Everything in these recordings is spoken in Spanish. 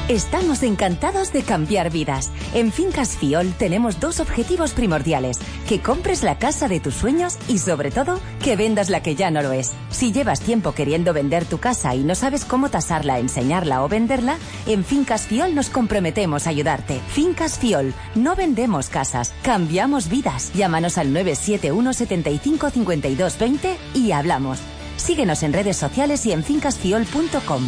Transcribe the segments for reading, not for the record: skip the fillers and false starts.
Estamos encantados de cambiar vidas. En Fincas Fiol tenemos dos objetivos primordiales: que compres la casa de tus sueños y, sobre todo, que vendas la que ya no lo es. Si llevas tiempo queriendo vender tu casa y no sabes cómo tasarla, enseñarla o venderla, en Fincas Fiol nos comprometemos a ayudarte. Fincas Fiol, no vendemos casas, cambiamos vidas. Llámanos al 971 75 52 20 y hablamos. Síguenos en redes sociales y en fincasfiol.com.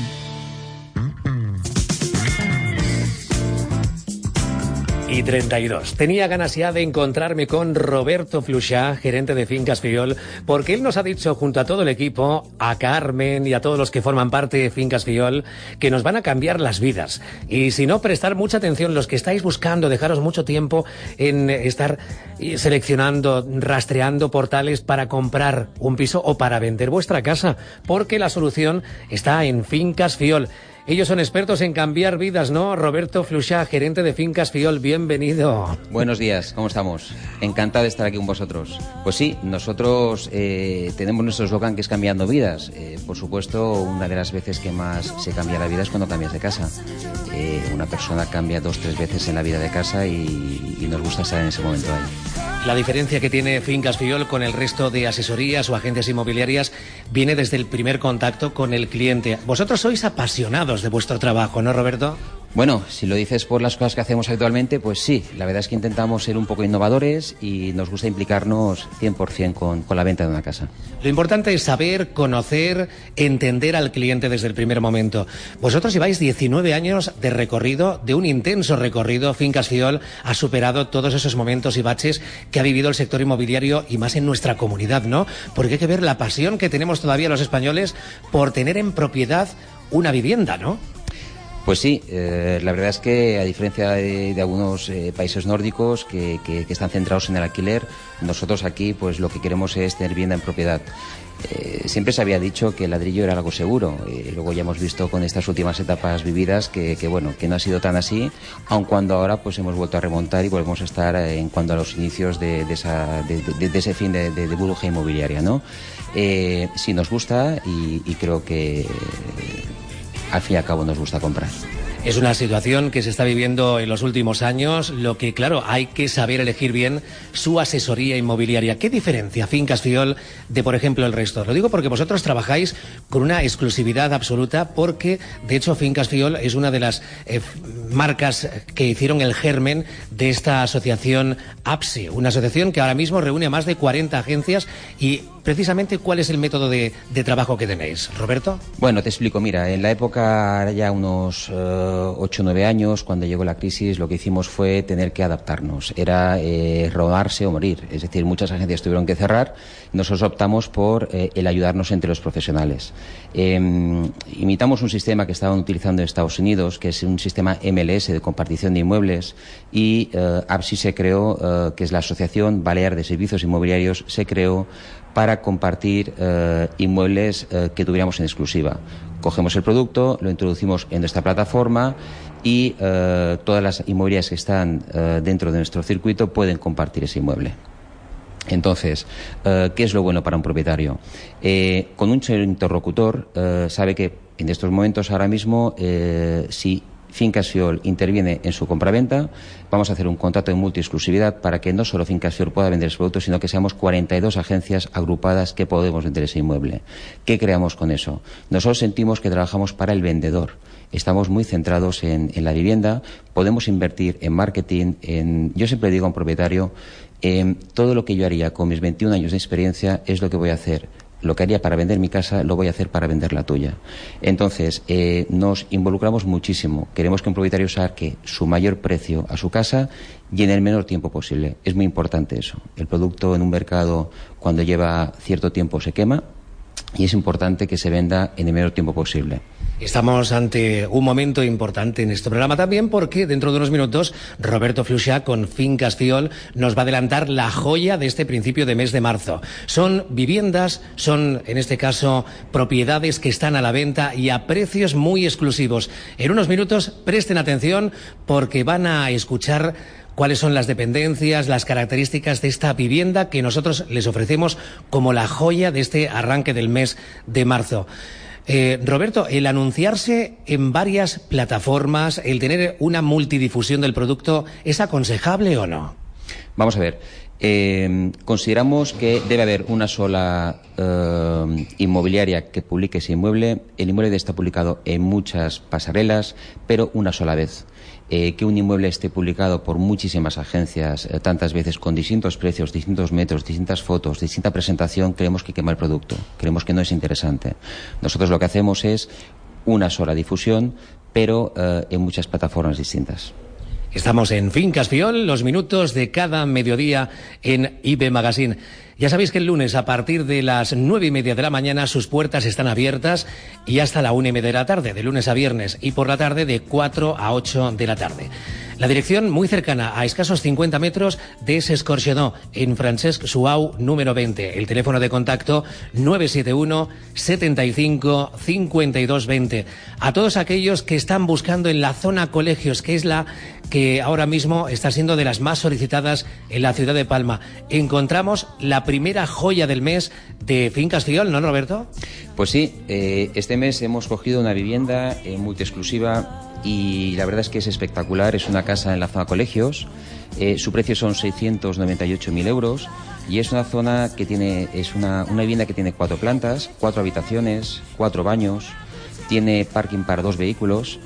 Y 32. Tenía ganas ya de encontrarme con Roberto Fluxá, gerente de Fincas Fiol, porque él nos ha dicho, junto a todo el equipo, a Carmen y a todos los que forman parte de Fincas Fiol, que nos van a cambiar las vidas. Y si no, prestar mucha atención, los que estáis buscando, dejaros mucho tiempo en estar seleccionando, rastreando portales para comprar un piso o para vender vuestra casa, porque la solución está en Fincas Fiol. Ellos son expertos en cambiar vidas, ¿no? Roberto Fluxá, gerente de Fincas Fiol, bienvenido. Buenos días, ¿cómo estamos? Encantado de estar aquí con vosotros. Pues sí, nosotros tenemos nuestro eslogan, que es cambiando vidas. Por supuesto, una de las veces que más se cambia la vida es cuando cambias de casa. Una persona cambia 2-3 veces en la vida de casa y nos gusta estar en ese momento ahí. La diferencia que tiene Fincas Fiol con el resto de asesorías o agencias inmobiliarias viene desde el primer contacto con el cliente. Vosotros sois apasionados de vuestro trabajo, ¿no, Roberto? Bueno, si lo dices por las cosas que hacemos habitualmente, pues sí. La verdad es que intentamos ser un poco innovadores y nos gusta implicarnos 100% con la venta de una casa. Lo importante es saber, conocer, entender al cliente desde el primer momento. Vosotros lleváis 19 años de recorrido, de un intenso recorrido. Fincas Fiol ha superado todos esos momentos y baches que ha vivido el sector inmobiliario y más en nuestra comunidad, ¿no? Porque hay que ver la pasión que tenemos todavía los españoles por tener en propiedad una vivienda, ¿no? Pues sí, la verdad es que a diferencia de algunos países nórdicos que están centrados en el alquiler, nosotros aquí pues lo que queremos es tener vivienda en propiedad. Siempre se había dicho que el ladrillo era algo seguro, luego ya hemos visto con estas últimas etapas vividas que no ha sido tan así, aun cuando ahora pues hemos vuelto a remontar y volvemos a estar en cuanto a los inicios de ese fin de burbuja inmobiliaria, ¿no? Sí nos gusta y creo que al fin y al cabo nos gusta comprar. Es una situación que se está viviendo en los últimos años, lo que, claro, hay que saber elegir bien su asesoría inmobiliaria. ¿Qué diferencia Fincas Fiol de, por ejemplo, el resto? Lo digo porque vosotros trabajáis con una exclusividad absoluta, porque, de hecho, Fincas Fiol es una de las marcas que hicieron el germen de esta asociación APSE, una asociación que ahora mismo reúne a más de 40 agencias. Y precisamente, ¿cuál es el método de trabajo que tenéis, Roberto? Bueno, te explico. Mira, en la época, ya unos 8 o 9 años, cuando llegó la crisis, lo que hicimos fue tener que adaptarnos. Era rodarse o morir. Es decir, muchas agencias tuvieron que cerrar. Nosotros optamos por el ayudarnos entre los profesionales. Imitamos un sistema que estaban utilizando en Estados Unidos, que es un sistema MLS de compartición de inmuebles, y APSI se creó, que es la Asociación Balear de Servicios Inmobiliarios, se creó para compartir inmuebles que tuviéramos en exclusiva. Cogemos el producto, lo introducimos en nuestra plataforma y todas las inmobiliarias que están dentro de nuestro circuito pueden compartir ese inmueble. Entonces, ¿qué es lo bueno para un propietario? Con un solo interlocutor sabe que en estos momentos ahora mismo, si Fincas Fiol interviene en su compraventa, vamos a hacer un contrato de multi-exclusividad para que no solo Fincas Fiol pueda vender ese producto, sino que seamos 42 agencias agrupadas que podemos vender ese inmueble. ¿Qué creamos con eso? Nosotros sentimos que trabajamos para el vendedor. Estamos muy centrados en la vivienda, podemos invertir en marketing, yo siempre digo a un propietario, todo lo que yo haría con mis 21 años de experiencia es lo que voy a hacer. Lo que haría para vender mi casa, lo voy a hacer para vender la tuya. Entonces, nos involucramos muchísimo. Queremos que un propietario saque su mayor precio a su casa y en el menor tiempo posible. Es muy importante eso. El producto en un mercado, cuando lleva cierto tiempo, se quema, y es importante que se venda en el menor tiempo posible. Estamos ante un momento importante en este programa también, porque dentro de unos minutos Roberto Fluxá con Fincas Fiol nos va a adelantar la joya de este principio de mes de marzo. Son viviendas, son en este caso propiedades que están a la venta y a precios muy exclusivos. En unos minutos presten atención, porque van a escuchar cuáles son las dependencias, las características de esta vivienda que nosotros les ofrecemos como la joya de este arranque del mes de marzo. Roberto, el anunciarse en varias plataformas, el tener una multidifusión del producto, ¿es aconsejable o no? Vamos a ver. Consideramos que debe haber una sola inmobiliaria que publique ese inmueble. El inmueble está publicado en muchas pasarelas, pero una sola vez. Que un inmueble esté publicado por muchísimas agencias, tantas veces, con distintos precios, distintos metros, distintas fotos, distinta presentación, creemos que quema el producto. Creemos que no es interesante. Nosotros lo que hacemos es una sola difusión, pero en muchas plataformas distintas. Estamos en Fincas Fiol, los minutos de cada mediodía en IB Magazine. Ya sabéis que el lunes, a partir de las 9:30 de la mañana, sus puertas están abiertas y hasta la 1:30 de la tarde, de lunes a viernes, y por la tarde de 4 a 8 de la tarde. La dirección muy cercana, a escasos 50 metros de S'Escorxador, en Francesc Suau número 20. El teléfono de contacto 971 75 52 20. A todos aquellos que están buscando en la zona colegios, que es la que ahora mismo está siendo de las más solicitadas en la ciudad de Palma, encontramos la primera joya del mes de Fincas Fiol, ¿no, Roberto? Pues sí, este mes hemos cogido una vivienda multiexclusiva y la verdad es que es espectacular. Es una casa en la zona colegios, su precio son 698.000 euros y es una zona que tiene, una vivienda que tiene 4 plantas, 4 habitaciones, 4 baños, tiene parking para 2 vehículos.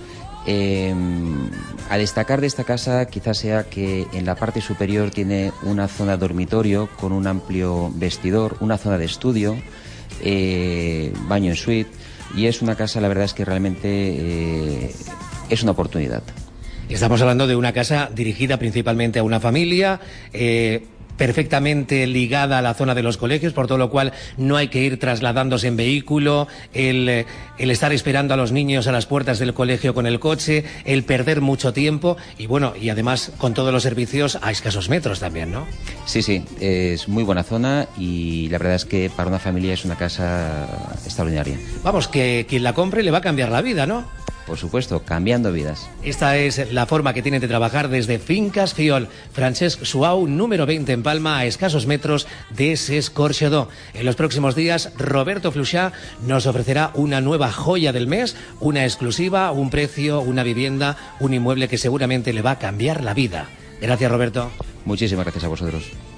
A destacar de esta casa quizás sea que en la parte superior tiene una zona dormitorio con un amplio vestidor, una zona de estudio, baño en suite, y es una casa, la verdad es que realmente es una oportunidad. Estamos hablando de una casa dirigida principalmente a una familia, perfectamente ligada a la zona de los colegios, por todo lo cual no hay que ir trasladándose en vehículo, el estar esperando a los niños a las puertas del colegio con el coche, el perder mucho tiempo y bueno, y además con todos los servicios a escasos metros también, ¿no? Sí, sí, es muy buena zona y la verdad es que para una familia es una casa extraordinaria. Vamos, que quien la compre le va a cambiar la vida, ¿no? Por supuesto, cambiando vidas. Esta es la forma que tienen de trabajar desde Fincas Fiol, Francesc Suau, número 20 en Palma, a escasos metros de S'Escorxador. En los próximos días, Roberto Fluxà nos ofrecerá una nueva joya del mes, una exclusiva, un precio, una vivienda, un inmueble que seguramente le va a cambiar la vida. Gracias, Roberto. Muchísimas gracias a vosotros.